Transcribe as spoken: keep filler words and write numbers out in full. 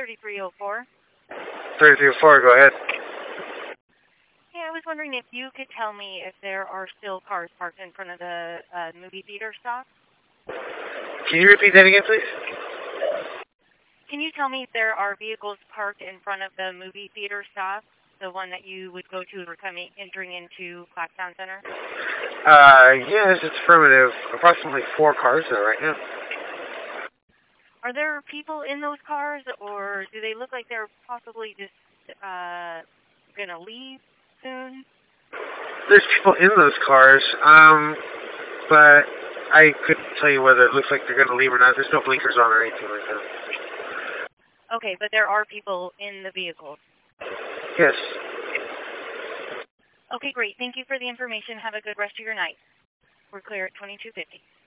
thirty-three oh four. thirty-three oh four, go ahead. Hey, I was wondering if you could tell me if there are still cars parked in front of the uh, movie theater stop. Can you repeat that again, please? Can you tell me if there are vehicles parked in front of the movie theater stop, the one that you would go to if you're coming, entering into Clacktown Center? Uh, yes, it's affirmative. Approximately four cars there right now. Are there people in those cars, or do they look like they're possibly just uh, going to leave soon? There's people in those cars, um, but I couldn't tell you whether it looks like they're going to leave or not. There's no blinkers on or anything like that. Okay, but there are people in the vehicles. Yes. Okay, great. Thank you for the information. Have a good rest of your night. We're clear at twenty-two fifty.